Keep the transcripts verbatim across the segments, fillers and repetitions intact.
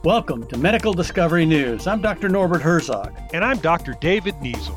Welcome to Medical Discovery News. I'm Doctor Norbert Herzog. And I'm Doctor David Niesel.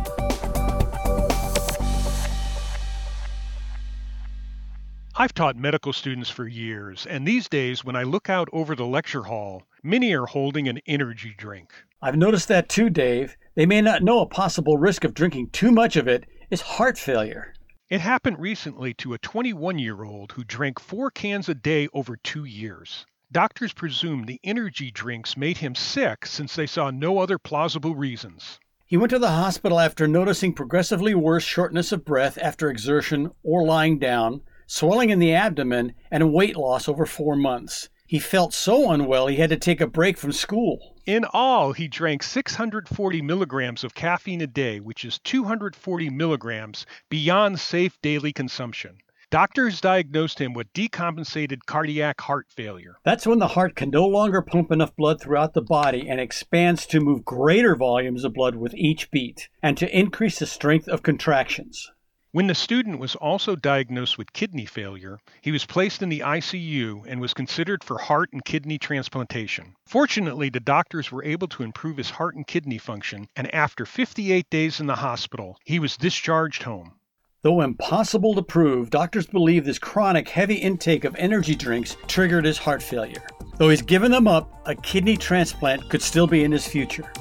I've taught medical students for years, and these days when I look out over the lecture hall, many are holding an energy drink. I've noticed that too, Dave. They may not know a possible risk of drinking too much of it is heart failure. It happened recently to a twenty-one-year-old who drank four cans a day over two years. Doctors presumed the energy drinks made him sick since they saw no other plausible reasons. He went to the hospital after noticing progressively worse shortness of breath after exertion or lying down, swelling in the abdomen, and weight loss over four months. He felt so unwell he had to take a break from school. In all, he drank six hundred forty milligrams of caffeine a day, which is two hundred forty milligrams beyond safe daily consumption. Doctors diagnosed him with decompensated cardiac heart failure. That's when the heart can no longer pump enough blood throughout the body and expands to move greater volumes of blood with each beat, and to increase the strength of contractions. When the student was also diagnosed with kidney failure, he was placed in the I C U and was considered for heart and kidney transplantation. Fortunately, the doctors were able to improve his heart and kidney function, and after fifty-eight days in the hospital, he was discharged home. Though impossible to prove, doctors believe this chronic heavy intake of energy drinks triggered his heart failure. Though he's given them up, a kidney transplant could still be in his future.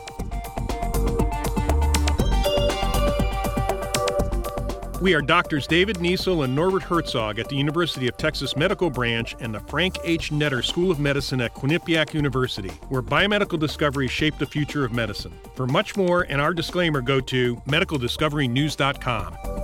We are Doctors David Niesel and Norbert Herzog at the University of Texas Medical Branch and the Frank H. Netter School of Medicine at Quinnipiac University, where biomedical discoveries shape the future of medicine. For much more and our disclaimer, go to medical discovery news dot com.